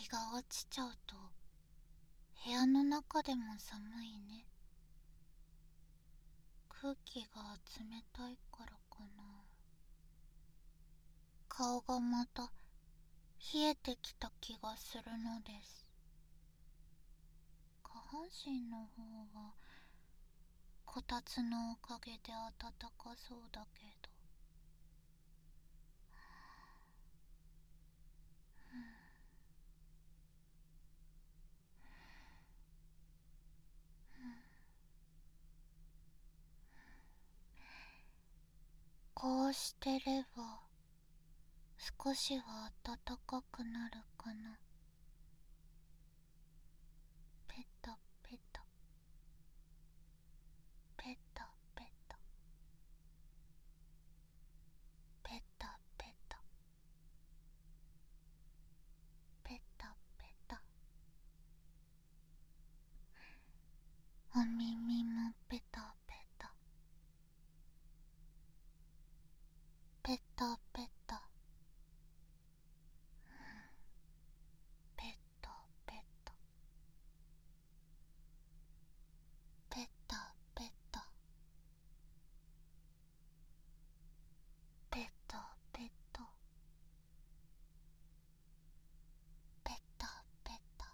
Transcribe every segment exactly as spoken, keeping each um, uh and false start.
日が落ちちゃうと部屋の中でも寒いね。空気が冷たいからかな。顔がまた冷えてきた気がするのです。下半身の方はこたつのおかげで暖かそうだけど、こうしてれば少しは暖かくなるかな。ペタペタペタペタペタペタペタペタ。お耳もペタペタペタペタペタペタペタペタペタペタペタペタ。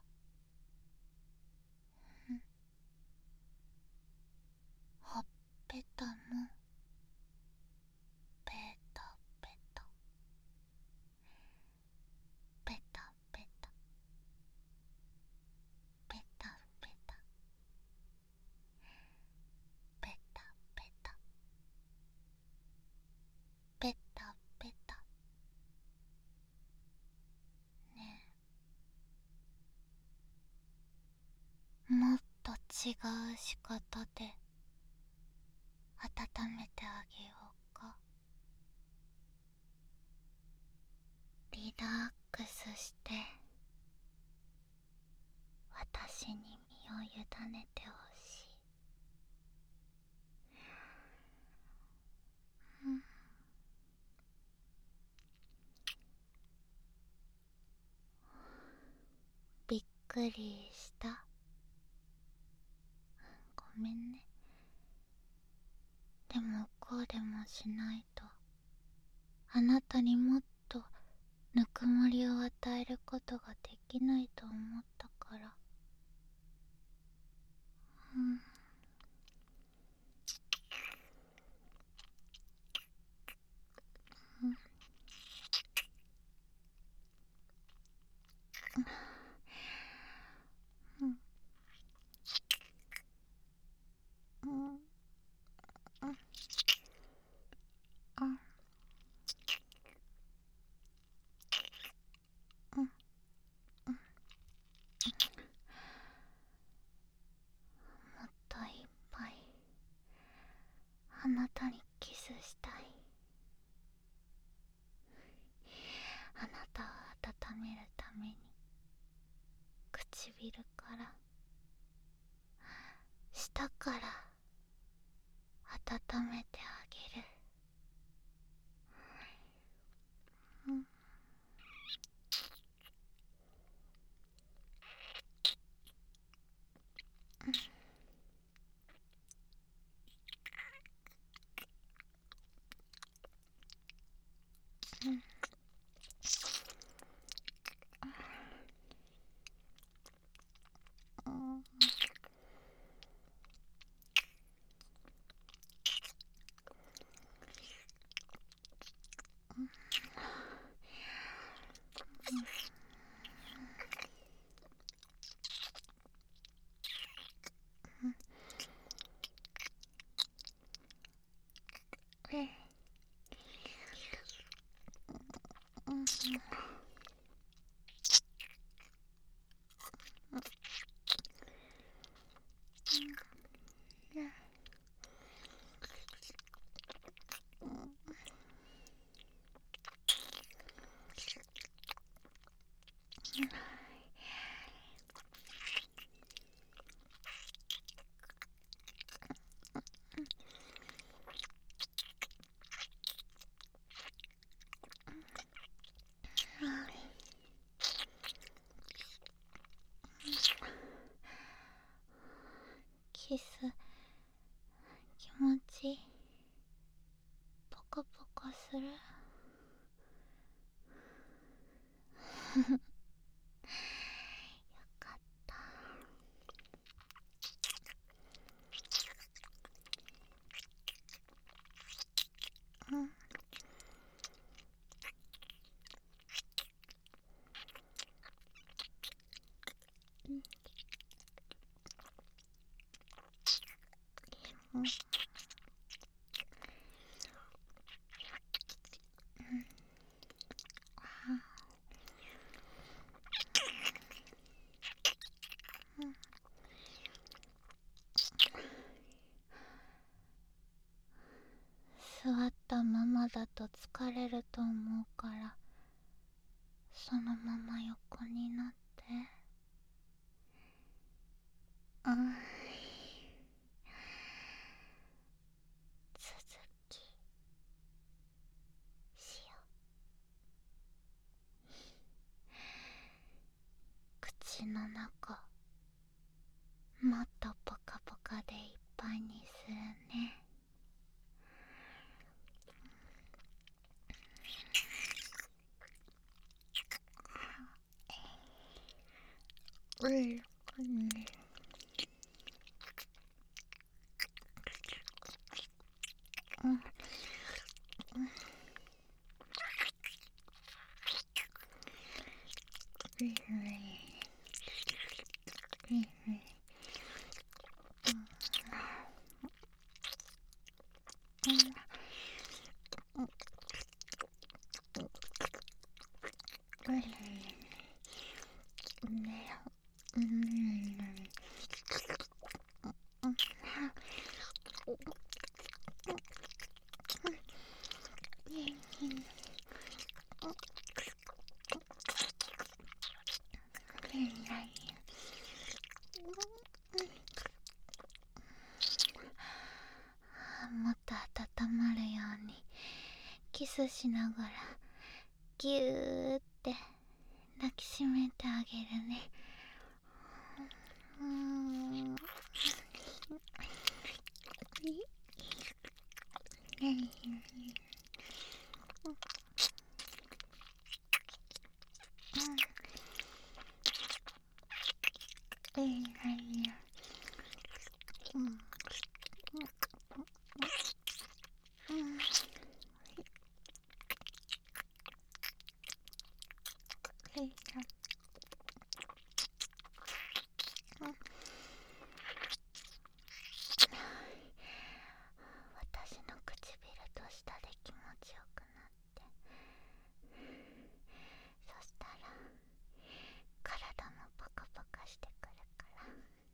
ほっぺたもペタペタペタペタペタペタペタペタペタペタ。ねえ、もっと違う仕方で温めてあげようか。リラックスして私に身を委ねてほしい。うん、びっくりした？ごめんね。でもこうでもしないとあなたにもっとぬくもりを与えることができないと思ったから。うん、うん、うん、うん、うん、あ、うん、うん、もっといっぱいあなたにキスしたい。あなたを温めるために唇から下から温めてあげる。うん、うん、うん、え、うん、 キス気持ちポカポカする。よかった。うん。うん。座ったままだと疲れると思うから、そのまま横になって。うん。続きしよう。口の中もっとポカポカでいっぱいにするね。うん。うん。もっと温まるようにキスしながらぎゅーって抱きしめてあげるね。うーん。私の唇と舌で気持ちよくなって、そしたら体もポカポカしてくるから。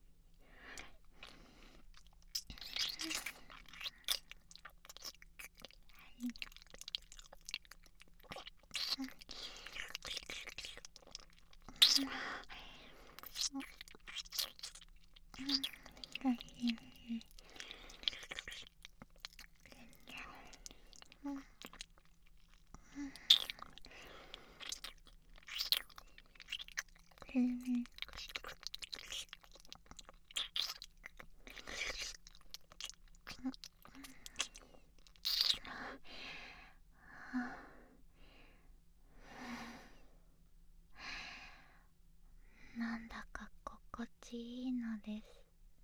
なんだか心地いいのです。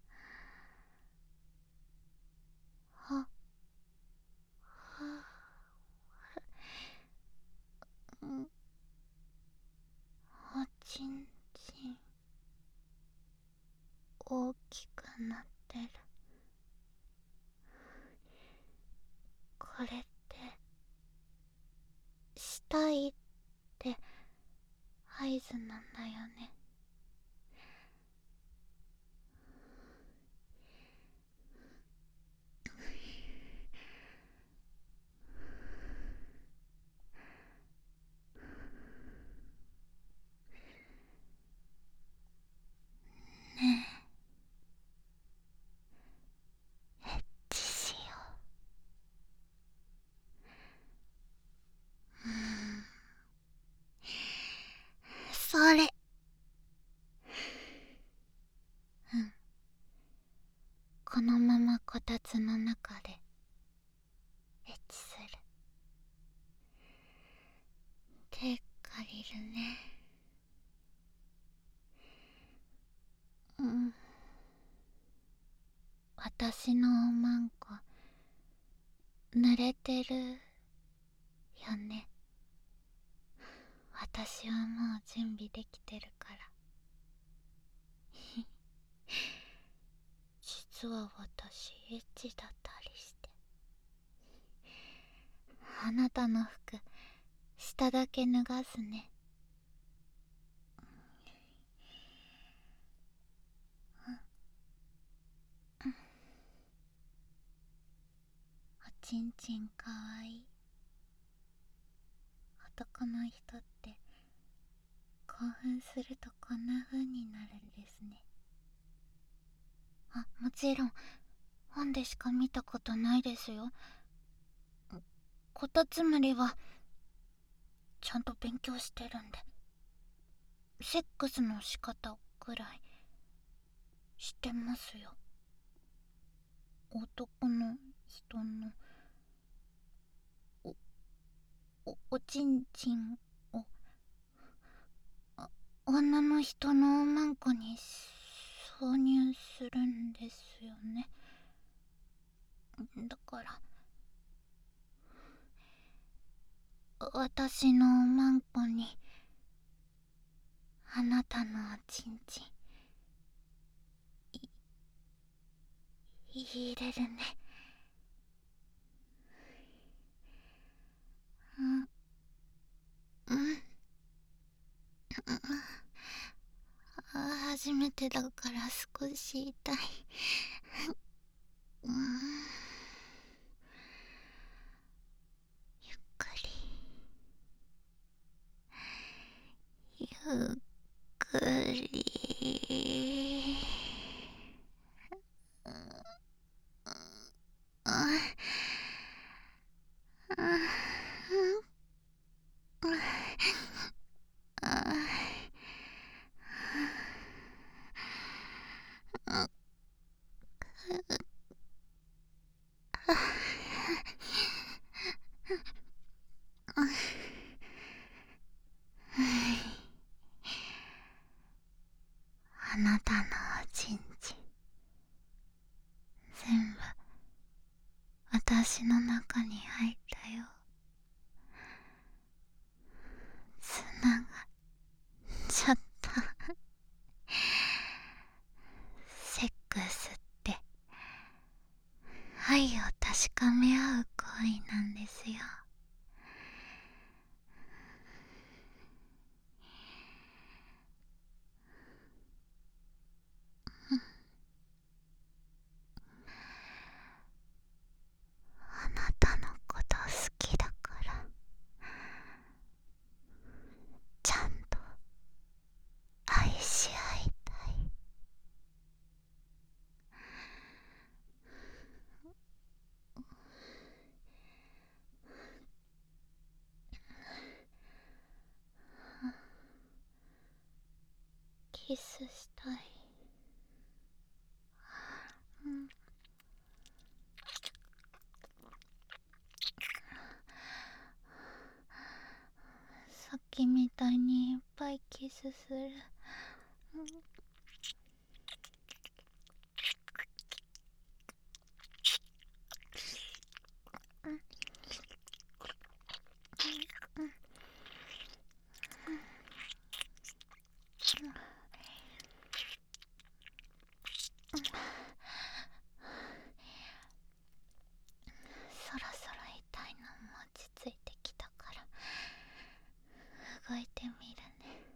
ははうん。おちんちん大きくなってる。これってしたいって合図なんだよね。ねえ、エッチしよう。うーん、それ。うん。 私のおまんこ濡れてるよね。私はもう準備できてるから。実は私エッチだったりして。あなたの服下だけ脱がすね。おちんちんかわいい。男の人って興奮するとこんな風になるんですね。あ、もちろん本でしか見たことないですよ。こたつむりはちゃんと勉強してるんで、セックスの仕方くらい知ってますよ。男の人のおおおちんちんを女の人のおまんこに挿入するんですよね。だから私のおまんこにあなたのおちんちん入れるね。うんうん、初めてだから少し痛い。うん、ゆっくりゆっくり。あなたのおちんちん全部私の中に入ったよ。つながっちゃった。セックスって愛を確かめ合う行為なんですよ。あなたのこと好きだからちゃんと愛し合いたい。キスしたい。うん、さっきみたいにいっぱいキスする。うん、そろそろ痛いのも落ち着いてきたから動いてみるね。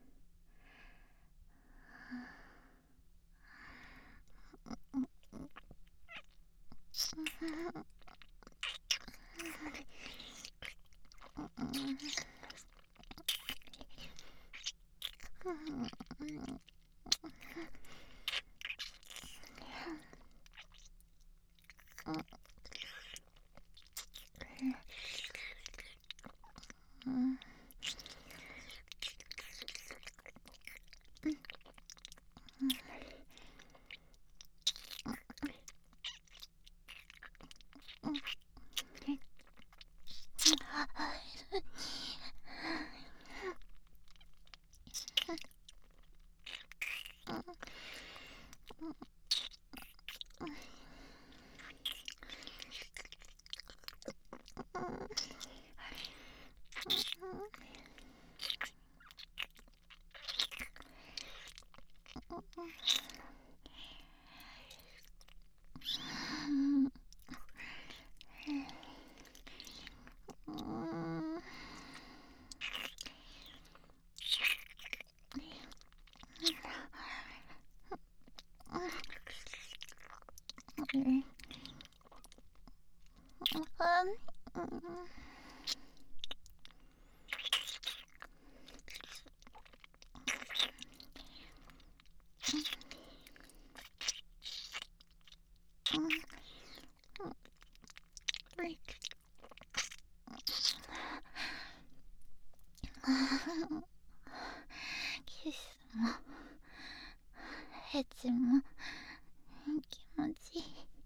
キスもエッチも気持ちいい。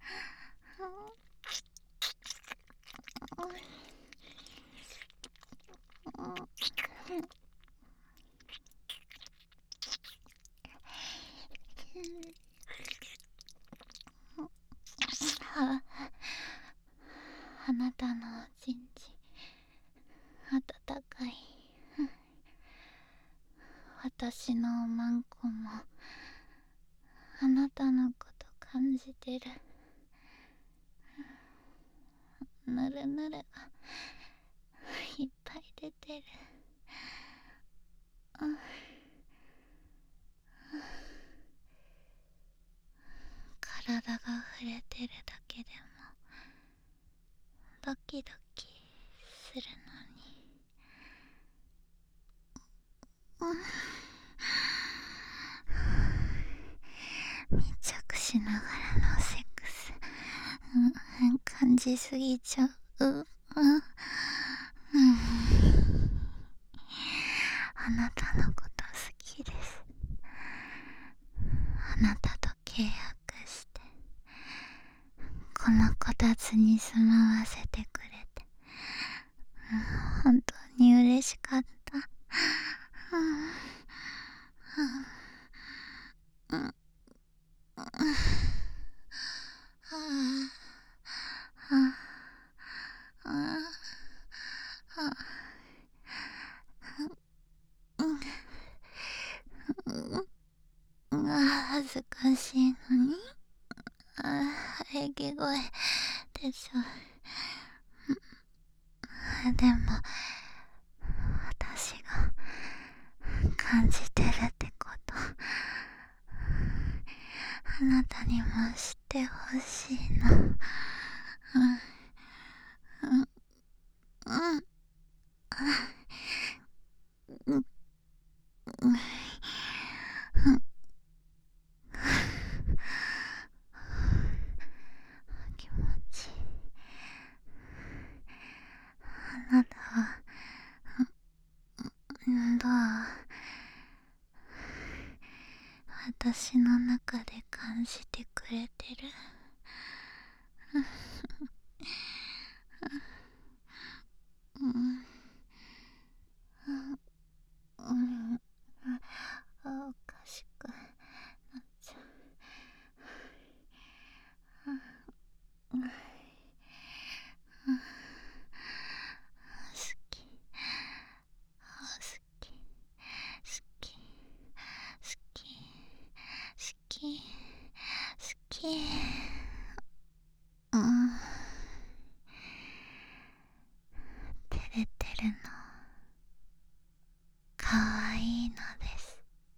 あ、あなたのおちんちん温かい。私のおまんこもあなたのこと感じてる。ぬるぬるがいっぱい出てる。うん、体が触れてるだけでもドキドキするのに。うん、密着しながらのセックス、うん、感じすぎちゃう。うん、うん、あなたのこと好きです。あなたと契約してこのこたつに住まわせてくれて、うん、本当に嬉しかった。うんうんうん、はあはあはあはあ、恥ずかしいのに、あ、喘ぎ声でしょ。でも私が感じてるってことあなたにも知ってほしいの。うんうんうんうんうん気持ちいい。あなたはどう私の中で感じてくれてる？うんうん、あ、おかしくなっちゃう。好き、好き、好き、好き、好き、好き。うん、照れてるのかわいいのです。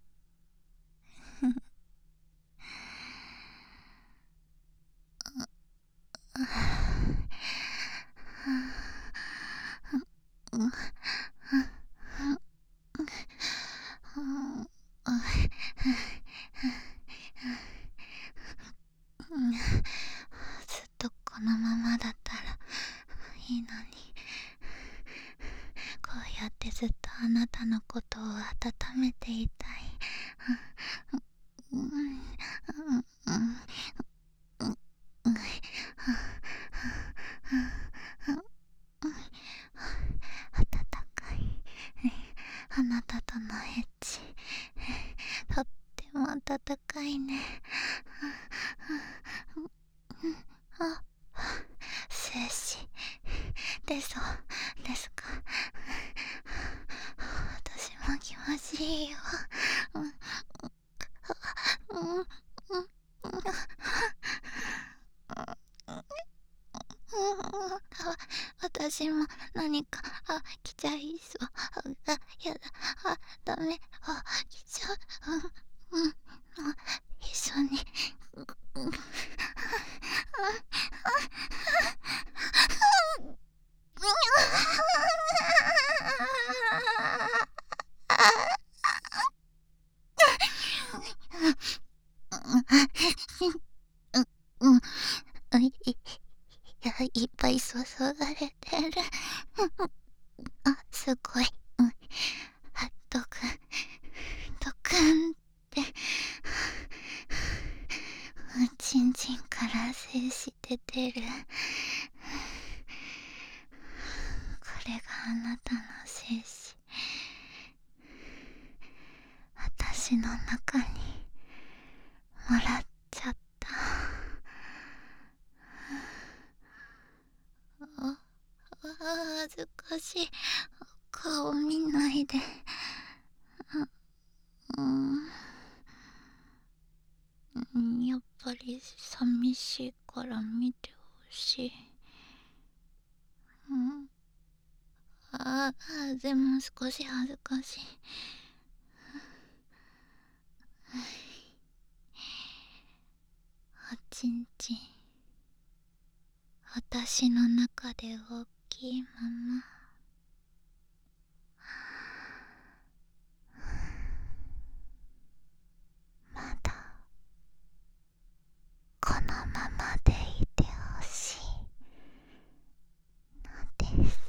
ずっとこのままだったらいいのに、こうやってずっとあなたのことを温めていたい。うんうんうんうん温かいあなたとのエッチ、とっても温かいね。あ、精子ですですか。私も気持ちいいよ。 私も何かあ来ちゃいそう。あやだ。あダメ。あ来ちゃう。うんうん。あ一緒に。うんうんうんいいやいっぱい注がれてる。あすごい。うんあドクンドクンってちんちんから精子出てる。これがあなたの精子。私の中にもらっちゃった。ああ恥ずかしい。顔見ないで。うんうんやっぱり寂しいから見てほしい。うんああでも少し恥ずかしい。おちんちん私の中で大きいまままだこのままでいてほしいのです。